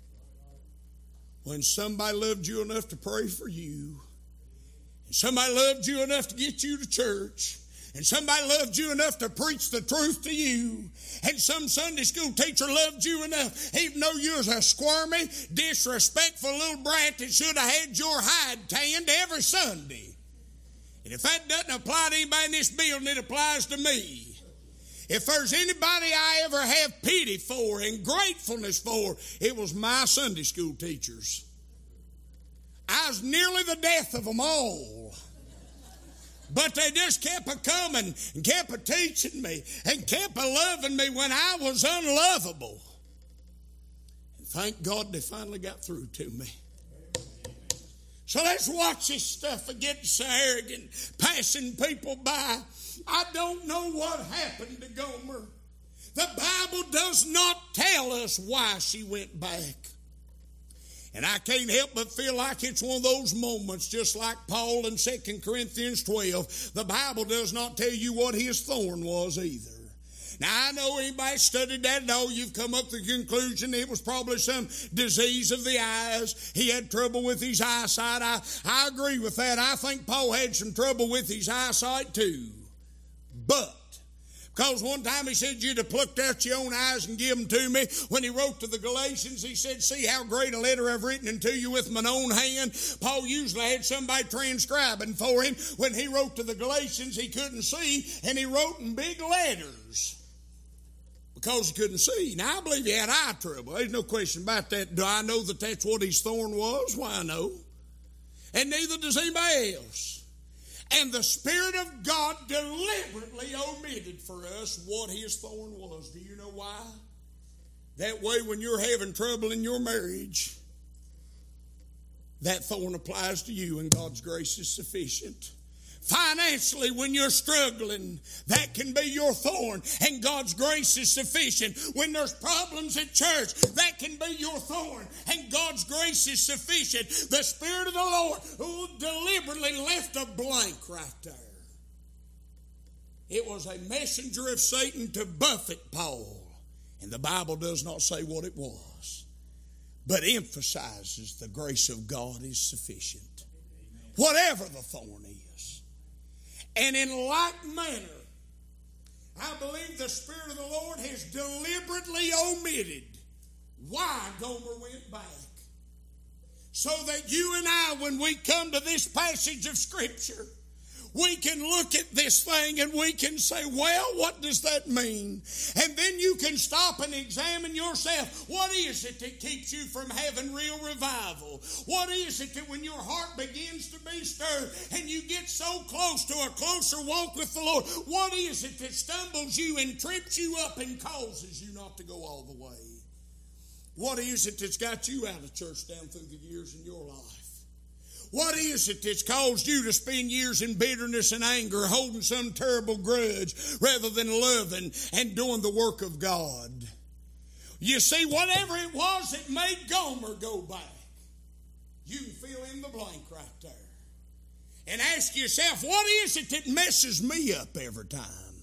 when somebody loved you enough to pray for you, and somebody loved you enough to get you to church, and somebody loved you enough to preach the truth to you, and some Sunday school teacher loved you enough, even though you was a squirmy, disrespectful little brat that should have had your hide tanned every Sunday. And if that doesn't apply to anybody in this building, it applies to me. If there's anybody I ever have pity for and gratefulness for, it was my Sunday school teachers. I was nearly the death of them all. But they just kept a-coming and kept a-teaching me and kept a-loving me when I was unlovable. And thank God they finally got through to me. So let's watch this stuff of getting so arrogant, passing people by. I don't know what happened to Gomer. The Bible does not tell us why she went back. And I can't help but feel like it's one of those moments, just like Paul in 2 Corinthians 12. The Bible does not tell you what his thorn was either. Now, I know anybody studied that at all, you've come up to the conclusion it was probably some disease of the eyes. He had trouble with his eyesight. I agree with that. I think Paul had some trouble with his eyesight too. But, because one time he said you'd have plucked out your own eyes and give them to me. When he wrote to the Galatians, he said, see how great a letter I've written unto you with mine own hand. Paul usually had somebody transcribing for him. When he wrote to the Galatians, he couldn't see, and he wrote in big letters because he couldn't see. Now, I believe he had eye trouble. There's no question about that. Do I know that that's what his thorn was? Why, no. And neither does anybody else. And the Spirit of God deliberately omitted for us what his thorn was. Do you know why? That way, when you're having trouble in your marriage, that thorn applies to you, and God's grace is sufficient. Financially, when you're struggling, that can be your thorn, and God's grace is sufficient. When there's problems at church, that can be your thorn, and God's grace is sufficient. The Spirit of the Lord deliberately left a blank right there. It was a messenger of Satan to buffet Paul, and the Bible does not say what it was, but emphasizes the grace of God is sufficient, whatever the thorn is. And in like manner, I believe the Spirit of the Lord has deliberately omitted why Gomer went back. So that you and I, when we come to this passage of Scripture, we can look at this thing and we can say, well, what does that mean? And then you can stop and examine yourself. What is it that keeps you from having real revival? What is it that when your heart begins to be stirred and you get so close to a closer walk with the Lord, what is it that stumbles you and trips you up and causes you not to go all the way? What is it that's got you out of church down through the years in your life? What is it that's caused you to spend years in bitterness and anger, holding some terrible grudge, rather than loving and doing the work of God? You see, whatever it was that made Gomer go back, you can fill in the blank right there. And ask yourself, what is it that messes me up every time?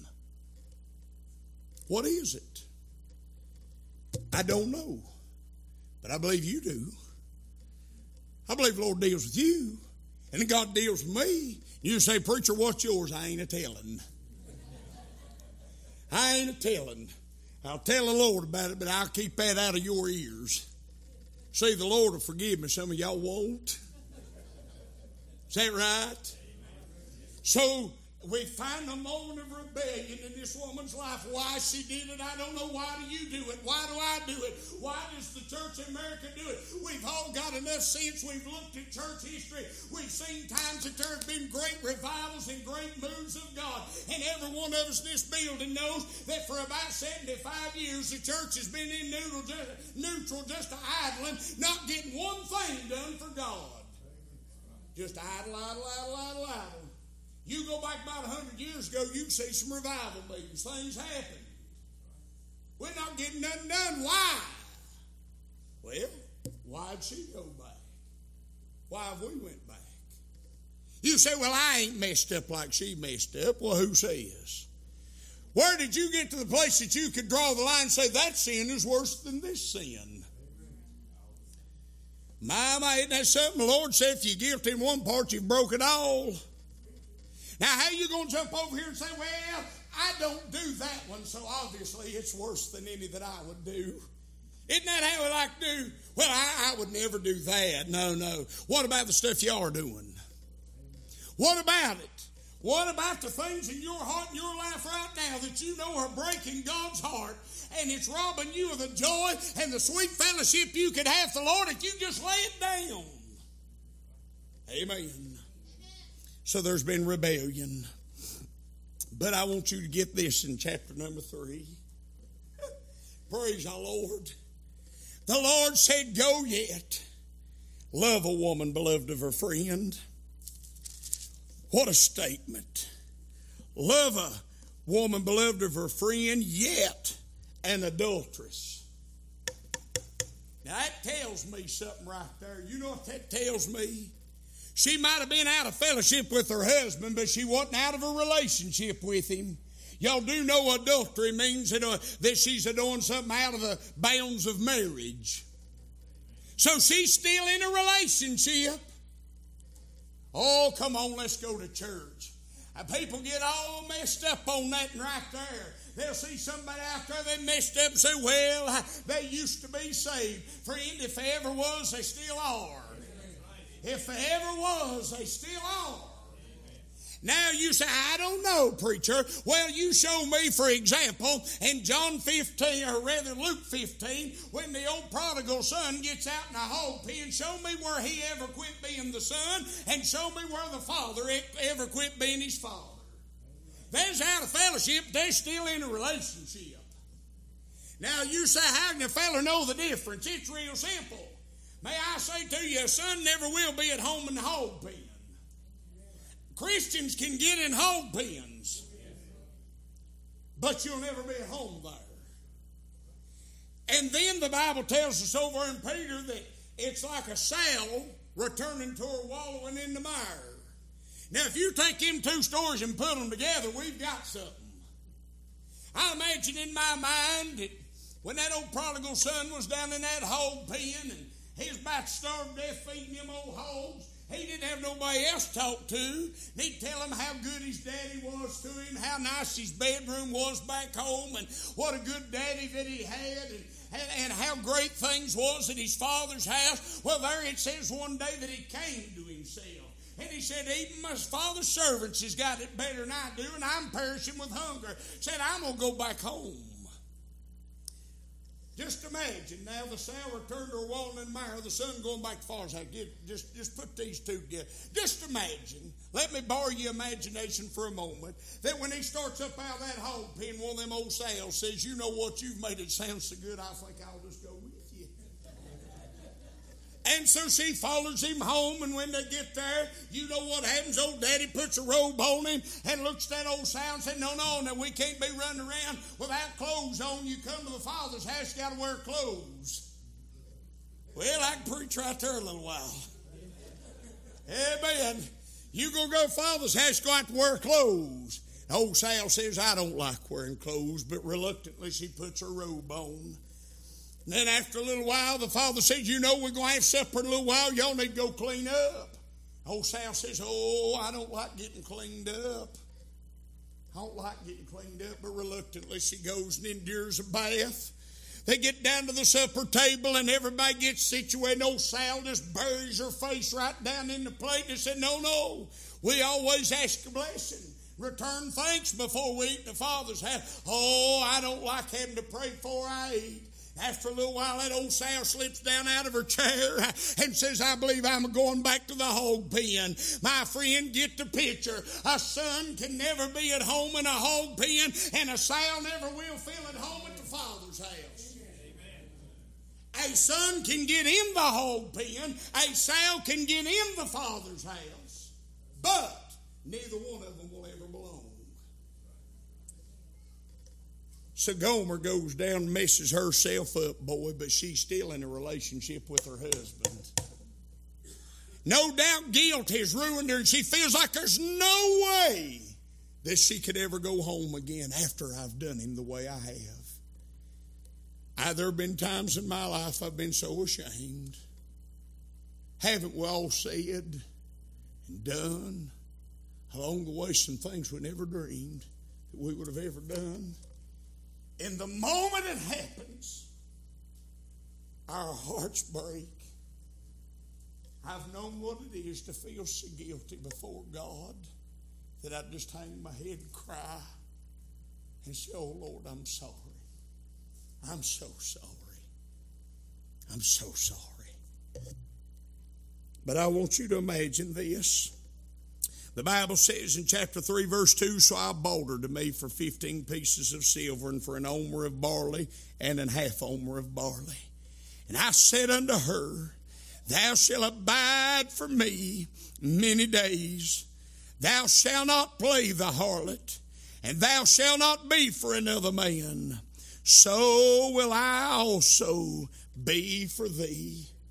What is it? I don't know, but I believe you do. I believe the Lord deals with you, and then God deals with me. You say, preacher, what's yours? I ain't a-telling. I ain't a-telling. I'll tell the Lord about it, but I'll keep that out of your ears. See, the Lord will forgive me. Some of y'all won't. Is that right? So we find a moment of rebellion in this woman's life. Why she did it, I don't know. Why do you do it? Why do I do it? Why does the church in America do it? We've all got enough sense. We've looked at church history. We've seen times that there have been great revivals and great moves of God. And every one of us in this building knows that for about 75 years the church has been in neutral, just idling, not getting one thing done for God. Just idle. You go back about 100 years ago, you can see some revival meetings. Things happen. We're not getting nothing done. Why? Well, why'd she go back? Why have we went back? You say, well, I ain't messed up like she messed up. Well, who says? Where did you get to the place that you could draw the line and say that sin is worse than this sin? My, isn't that something? The Lord said if you're guilty in one part, you've broken all. Now, how you going to jump over here and say, well, I don't do that one, so obviously it's worse than any that I would do. Isn't that how we like to do? Well, I would never do that. No. What about the stuff you are doing? What about it? What about the things in your heart and your life right now that you know are breaking God's heart, and it's robbing you of the joy and the sweet fellowship you could have with the Lord if you just lay it down? Amen. So there's been rebellion. But I want you to get this in chapter number 3. Praise our Lord. The Lord said, go yet. Love a woman beloved of her friend. What a statement. Love a woman beloved of her friend, yet an adulteress. Now that tells me something right there. You know what that tells me? She might have been out of fellowship with her husband, but she wasn't out of a relationship with him. Y'all do know adultery means that she's doing something out of the bounds of marriage. So she's still in a relationship. Oh, come on, let's go to church. People get all messed up on that right there. They'll see somebody out there they messed up and say, well, they used to be saved. Friend, if they ever was, they still are. If they ever was, they still are. Now you say, I don't know, preacher. Well, you show me, for example, in John 15, or rather Luke 15, when the old prodigal son gets out in a hog pen, show me where he ever quit being the son, and show me where the father ever quit being his father. They're out of fellowship, they're still in a relationship. Now you say, how can a fella know the difference? It's real simple. May I say to you, a son never will be at home in the hog pen. Christians can get in hog pens, but you'll never be at home there. And then the Bible tells us over in Peter that it's like a sow returning to her wallowing in the mire. Now, if you take them two stories and put them together, we've got something. I imagine in my mind that when that old prodigal son was down in that hog pen and he was about to starve to death feeding them old hogs, he didn't have nobody else to talk to. And he'd tell him how good his daddy was to him, how nice his bedroom was back home, and what a good daddy that he had, and how great things was at his father's house. Well, there it says one day that he came to himself. And he said, even my father's servants has got it better than I do, and I'm perishing with hunger. Said, I'm going to go back home. Just imagine now the sow returned to her wallowing in the mire, the son going back to father's house. Just put these two together. Just imagine, let me borrow your imagination for a moment, that when he starts up out of that hog pen, one of them old sows says, you know what, you've made it sound so good, I think I'll just go with you. And so she follows him home, and when they get there, you know what happens? Old daddy puts a robe on him and looks at that old sow and says, no, we can't be running around without clothes on. You come to the father's house, you got to wear clothes. Well, I can preach right there a little while. Amen. You going to go to father's house, you're going to have to wear clothes. The old sow says, I don't like wearing clothes, but reluctantly she puts her robe on. And then after a little while, the father says, you know, we're going to have supper in a little while. Y'all need to go clean up. Old sow says, oh, I don't like getting cleaned up. I don't like getting cleaned up, but reluctantly she goes and endures a bath. They get down to the supper table and everybody gets situated. Old Sal just buries her face right down in the plate and said, no, we always ask a blessing. Return thanks before we eat the Father's house. Oh, I don't like having to pray before I eat. After a little while, that old Sal slips down out of her chair and says, I believe I'm going back to the hog pen. My friend, get the picture. A son can never be at home in a hog pen, and a Sal never will feel at home at the Father's house. Amen. A son can get in the hog pen. A Sal can get in the Father's house. But neither one of them will ever belong. So Gomer goes down and messes herself up, boy, but she's still in a relationship with her husband. No doubt guilt has ruined her, and she feels like there's no way that she could ever go home again after I've done him the way I have. There have been times in my life I've been so ashamed. Haven't we all said and done along the way some things we never dreamed that we would have ever done? In the moment it happens, our hearts break. I've known what it is to feel so guilty before God that I just hang my head and cry and say, oh Lord, I'm sorry. I'm so sorry. I'm so sorry. But I want you to imagine this. The Bible says in chapter 3, verse 2, so I bought her to me for 15 pieces of silver and for an omer of barley and an half omer of barley. And I said unto her, thou shalt abide for me many days. Thou shalt not play the harlot, and thou shalt not be for another man. So will I also be for thee.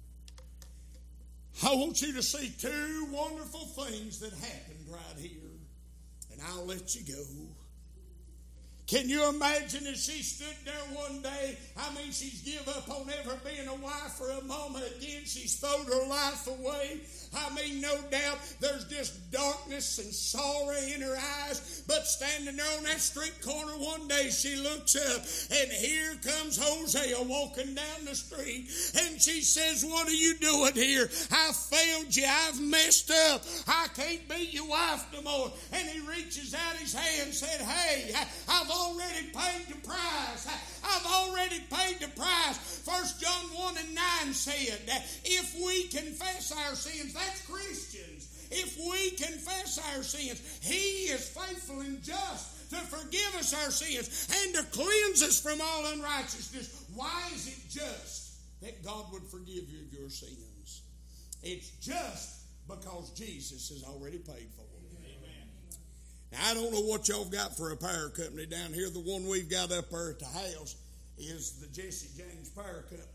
I want you to see two wonderful things that happened right here, and I'll let you go. Can you imagine as she stood there one day? She's give up on ever being a wife for a moment again. She's thrown her life away. No doubt there's just darkness and sorrow in her eyes. But standing there on that street corner one day, she looks up, and here comes Hosea walking down the street. And she says, what are you doing here? I failed you. I've messed up. I can't be your wife no more. And he reaches out his hand and said, hey, I've already paid the price. I've already paid the price. 1 John 1 and 9 said that if we confess our sins, that's Christians. If we confess our sins, he is faithful and just to forgive us our sins and to cleanse us from all unrighteousness. Why is it just that God would forgive you of your sins? It's just because Jesus has already paid for them. Now, I don't know what y'all got for a power company down here. The one we've got up there at the house is the Jesse James Power Company.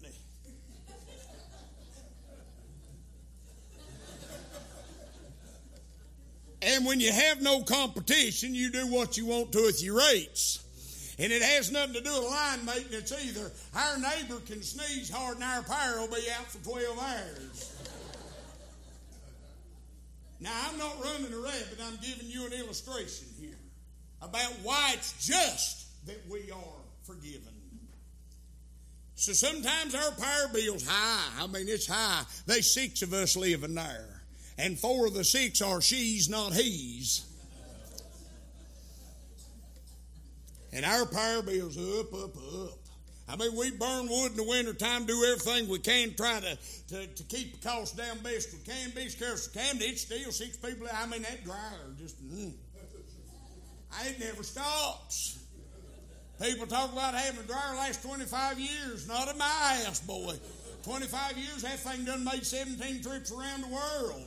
And when you have no competition, you do what you want to with your rates. And it has nothing to do with line maintenance either. Our neighbor can sneeze hard and our power will be out for 12 hours. Now, I'm not running a rabbit. I'm giving you an illustration here about why it's just that we are forgiven. So sometimes our power bill's high. It's high. There's 6 of us living there. And 4 of the 6 are she's, not he's. And our power bill's up. We burn wood in the wintertime, do everything we can, try to keep the cost down best we can, be as careful as we can. It's still 6 people. That dryer just, it never stops. People talk about having a dryer last 25 years. Not at my house, boy. 25 years, that thing done made 17 trips around the world.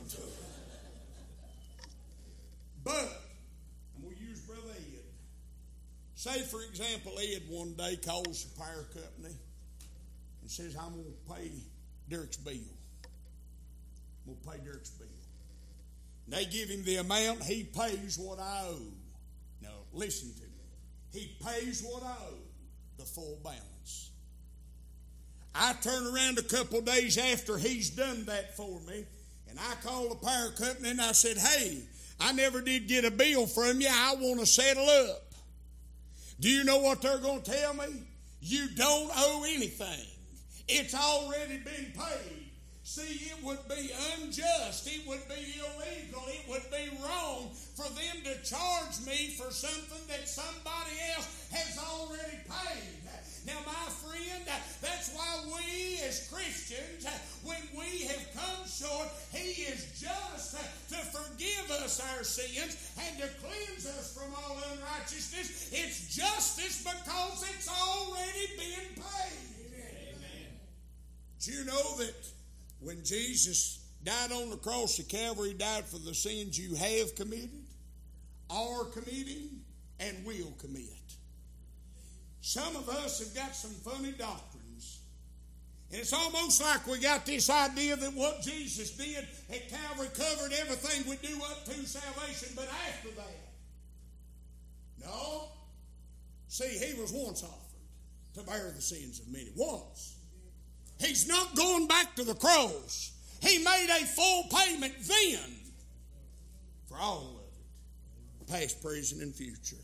But, I'm going to use Brother Ed. Say, for example, Ed one day calls the power company and says, I'm going to pay Dirk's bill. I'm going to pay Dirk's bill. And they give him the amount, he pays what I owe. Now, listen to me. He pays what I owe, the full balance. I turn around a couple of days after he's done that for me, and I call the power company and I said, hey, I never did get a bill from you. I want to settle up. Do you know what they're going to tell me? You don't owe anything. It's already been paid. See, it would be unjust. It would be illegal. It would be wrong for them to charge me for something that somebody else has already paid. Now, my friend, that's why we as Christians, when we have come short, He is just to forgive us our sins and to cleanse us from all unrighteousness. It's justice because it's already been paid. Amen. Do you know that when Jesus died on the cross of Calvary, He died for the sins you have committed, are committing, and will commit? Some of us have got some funny doctrines. And it's almost like we got this idea that what Jesus did at Calvary covered everything we do up to salvation, but after that. No. See, He was once offered to bear the sins of many. Once. He's not going back to the cross. He made a full payment then for all of it, past, present, and future.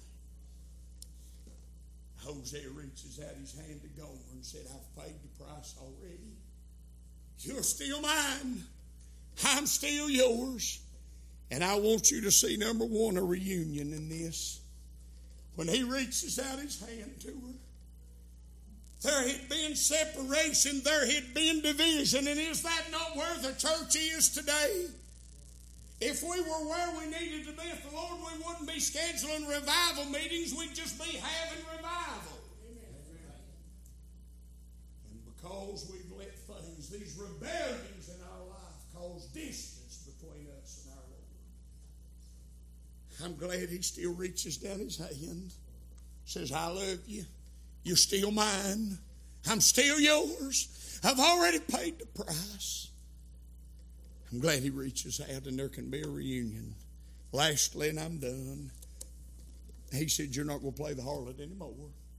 Hosea reaches out his hand to Gomer and said, I've paid the price already. You're still mine. I'm still yours. And I want you to see, number one, a reunion in this. When he reaches out his hand to her, there had been separation, there had been division, and is that not where the church is today? If we were where we needed to be, if the Lord, we wouldn't be scheduling revival meetings, we'd just be having revival. And because we've let things, these rebellions in our life, cause distance between us and our Lord. I'm glad He still reaches down His hand, says, I love you. You're still mine. I'm still yours. I've already paid the price. I'm glad He reaches out and there can be a reunion. Lastly, and I'm done, He said, you're not going to play the harlot anymore.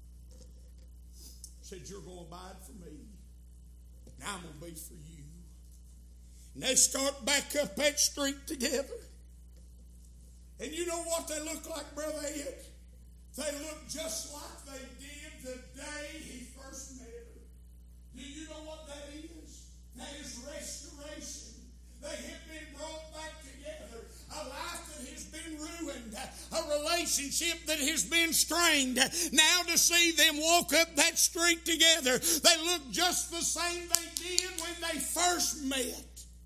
He said, you're going to abide for me. And I'm going to be for you. And they start back up that street together. And you know what they look like, Brother Ed? They look just like they did the day he first met her. Do you know what that is? That is restoration. They have been brought back together. A life that has been ruined. A relationship that has been strained. Now to see them walk up that street together, they look just the same they did when they first met.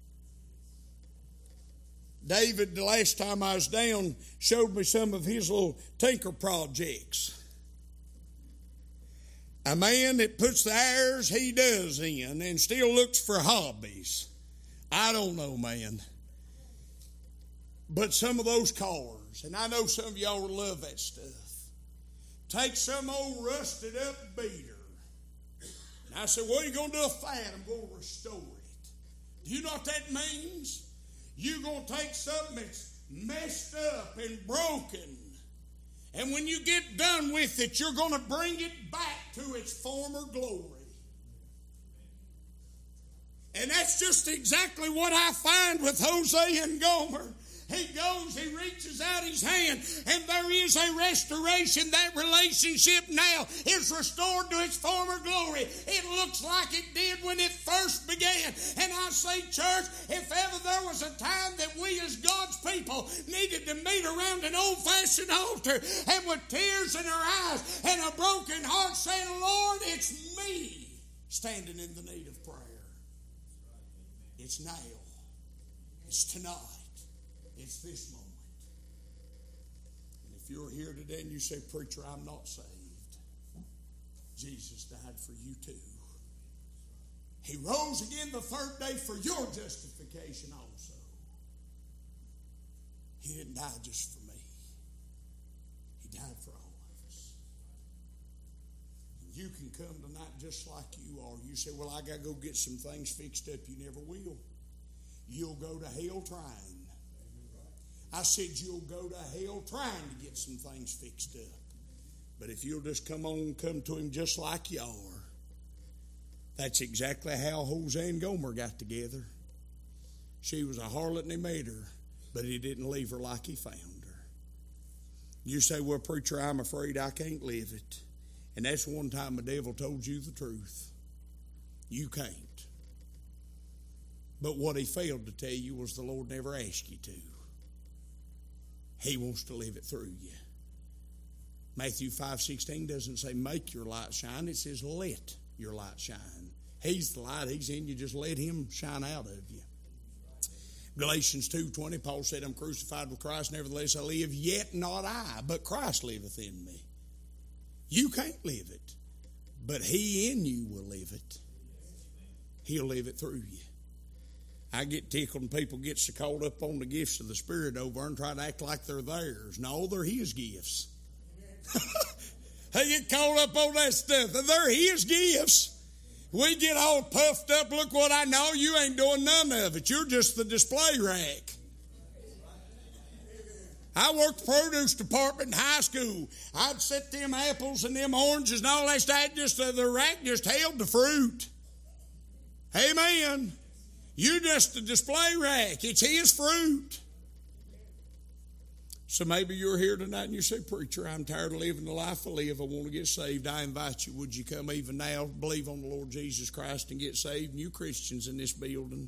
David, the last time I was down, showed me some of his little tinker projects. A man that puts the hours he does in and still looks for hobbies. I don't know, man. But some of those cars, and I know some of y'all would love that stuff. Take some old rusted up beater. And I said, what are you going to do with that? I'm going to restore it. Do you know what that means? You're going to take something that's messed up and broken. And when you get done with it, you're going to bring it back to its former glory. And that's just exactly what I find with Hosea and Gomer. He goes, he reaches out his hand, and there is a restoration. That relationship now is restored to its former glory. It looks like it did when it first began. And I say, church, if ever there was a time that we as God's people needed to meet around an old-fashioned altar and with tears in our eyes and a broken heart saying, Lord, it's me standing in the need of prayer. It's now. It's tonight. It's this moment. And if you're here today and you say, preacher, I'm not saved, Jesus died for you too. He rose again the third day for your justification also. He didn't die just for me. He died for all of us. And you can come tonight just like you are. You say, well, I got to go get some things fixed up. You never will. You'll go to hell trying. I said you'll go to hell trying to get some things fixed up. But if you'll just come to Him just like you are, that's exactly how Hosea and Gomer got together. She was a harlot and he made her. But he didn't leave her like he found her. You say, well, preacher, I'm afraid I can't live it. And that's one time the devil told you the truth. You can't. But what he failed to tell you was the Lord never asked you to. He wants to live it through you. Matthew 5:16 doesn't say make your light shine. It says let your light shine. He's the light. He's in you. Just let him shine out of you. Galatians 2:20, Paul said, I'm crucified with Christ. Nevertheless I live, yet not I, but Christ liveth in me. You can't live it, but he in you will live it. He'll live it through you. I get tickled when people get so caught up on the gifts of the Spirit over and try to act like they're theirs. No, they're his gifts. They get caught up on that stuff. They're his gifts. We get all puffed up. Look what I know. You ain't doing none of it. You're just the display rack. I worked the produce department in high school. I'd set them apples and them oranges and all that stuff. The rack just held the fruit. Amen. You're just a display rack. It's his fruit. So maybe you're here tonight and you say, preacher, I'm tired of living the life I live. I want to get saved. I invite you, would you come even now, believe on the Lord Jesus Christ and get saved? And you Christians in this building,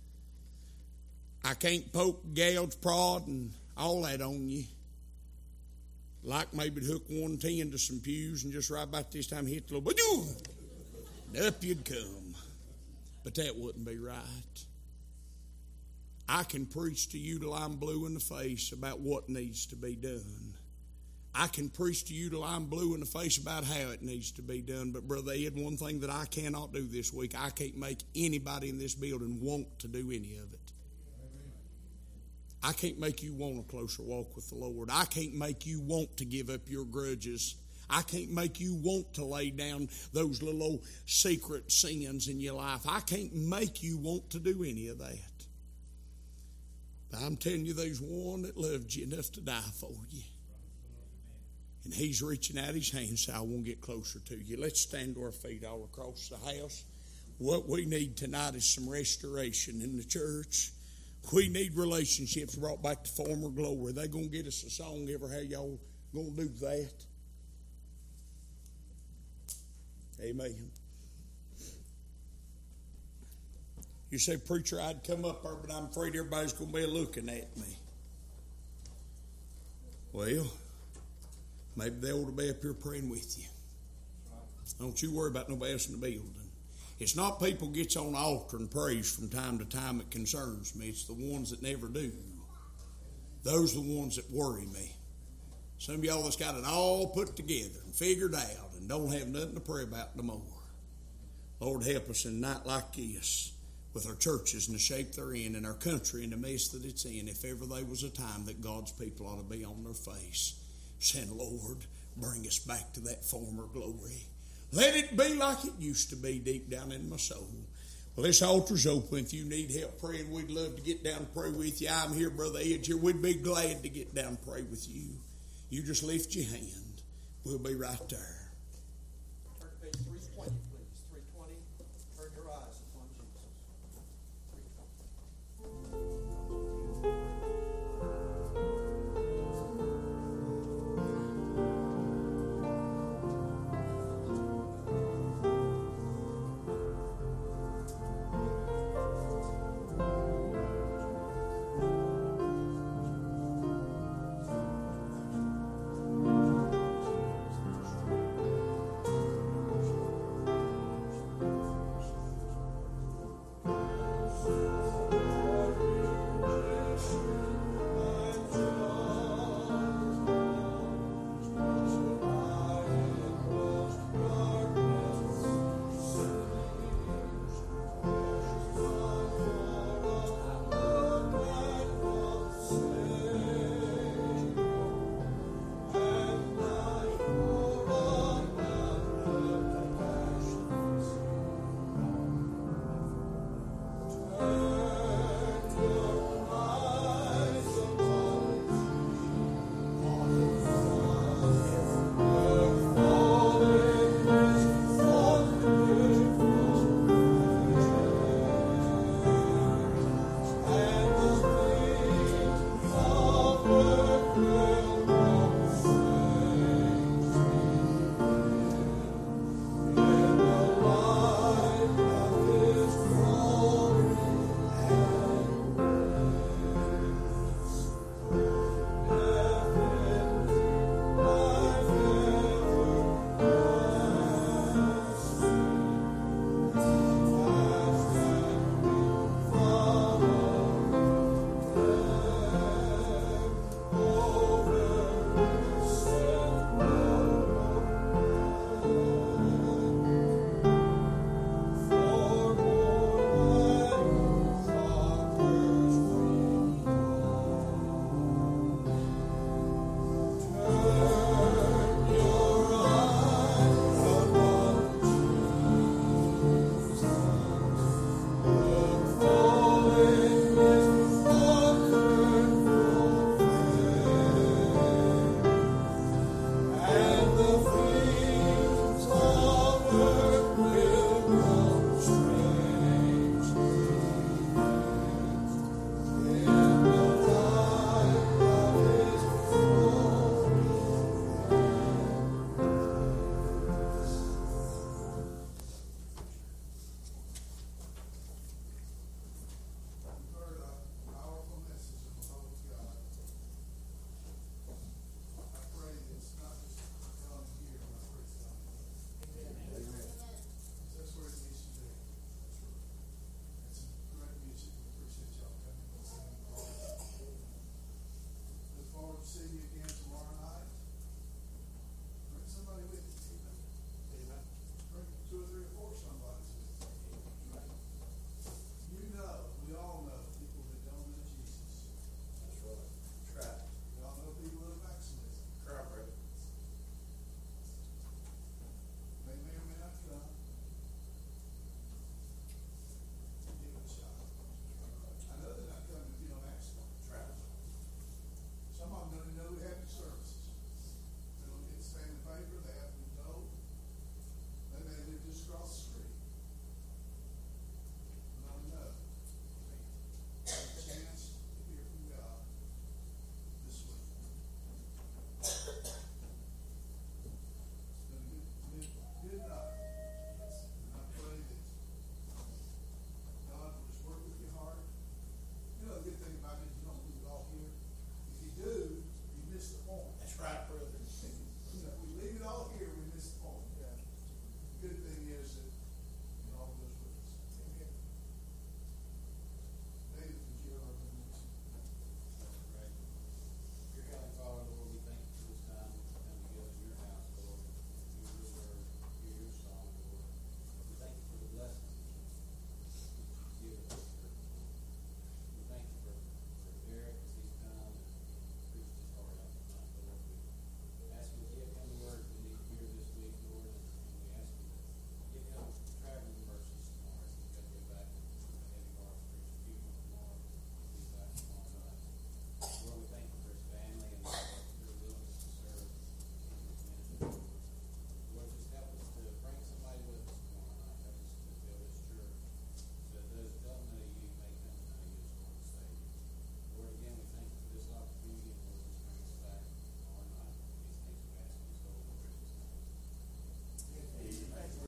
I can't poke, gouge, prod, and all that on you. Like maybe to hook 110 to some pews and just right about this time hit the little, and up you'd come. But that wouldn't be right. I can preach to you till I'm blue in the face about what needs to be done. I can preach to you till I'm blue in the face about how it needs to be done. But Brother Ed, one thing that I cannot do this week, I can't make anybody in this building want to do any of it. I can't make you want a closer walk with the Lord. I can't make you want to give up your grudges. I can't make you want to lay down those little old secret sins in your life. I can't make you want to do any of that. But I'm telling you, there's one that loved you enough to die for you. And he's reaching out his hand, so I want to get closer to you. Let's stand to our feet all across the house. What we need tonight is some restoration in the church. We need relationships brought back to former glory. They're going to get us a song ever. How y'all going to do that? Amen. You say, preacher, I'd come up there, but I'm afraid everybody's going to be looking at me. Well, maybe they ought to be up here praying with you. Don't you worry about nobody else in the building. It's not people gets on the altar and prays from time to time that concerns me. It's the ones that never do. Those are the ones that worry me. Some of y'all that's got it all put together and figured out and don't have nothing to pray about no more. Lord, help us in a night like this with our churches in the shape they're in and our country in the mess that it's in. If ever there was a time that God's people ought to be on their face, saying, Lord, bring us back to that former glory. Let it be like it used to be deep down in my soul. Well, this altar's open. If you need help praying, we'd love to get down and pray with you. I'm here, Brother Ed here. We'd be glad to get down and pray with you. You just lift your hand. We'll be right there. Turn to page 320.